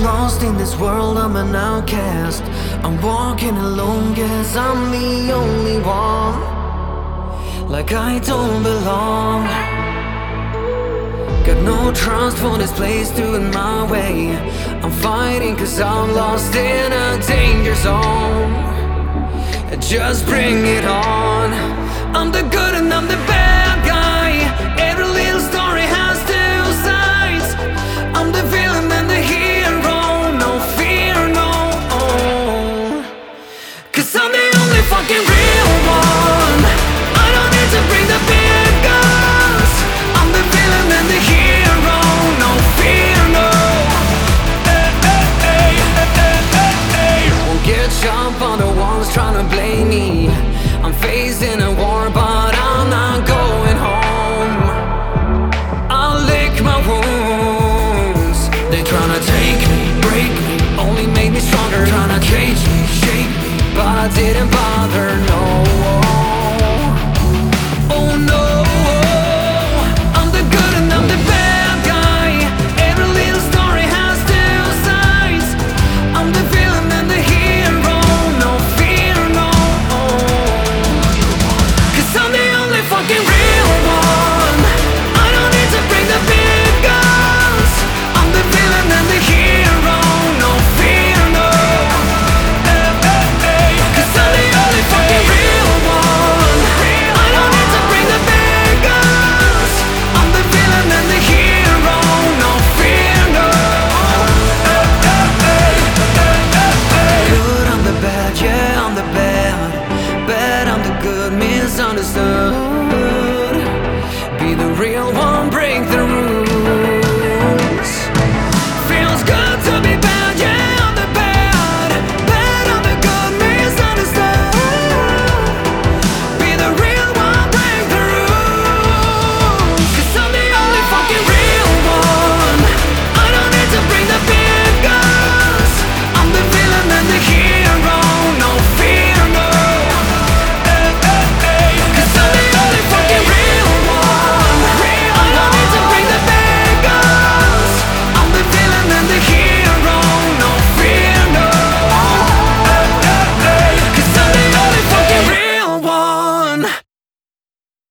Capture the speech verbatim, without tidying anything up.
lost in this world, I'm an outcast. I'm walking alone, guess I'm the only one. Like I don't belong. Got no trust for this place doing my way. I'm fighting cause I'm lost in a danger zone. Just bring it on. I'm the good and I'm the bad guy. Every little story has two sides. I'm the villain and the hero. No fear, no. Cause I'm the only fucking real one. I don't need to bring the big guns. I'm the villain and the hero. No fear, no. Hey, hey, hey, hey, hey, hey. Won't get shot by the ones trying to blame me. I'm facing a war, but I'm not going home. I'll lick my wounds. They tryna take me, break me, only make me stronger. Tryna cage me, shake me, but I didn't bother, no. Oh no. I'm the good and I'm the bad guy. Every little story has two sides. I'm the villain and the hero. No fear, no. Cause I'm the only fucking real one. I don't need to bring the big guns. I'm the villain and the hero. No fear, no. Hey, hey, hey. Cause I'm the only fucking real one. I don't need to bring the big guns. I'm the villain and the hero. No fear, no. Hey, hey, hey. Hey, hey, hey. Good, I'm the bad, yeah, I'm the bad. Bad, I'm the good, misunderstood. Be the real one.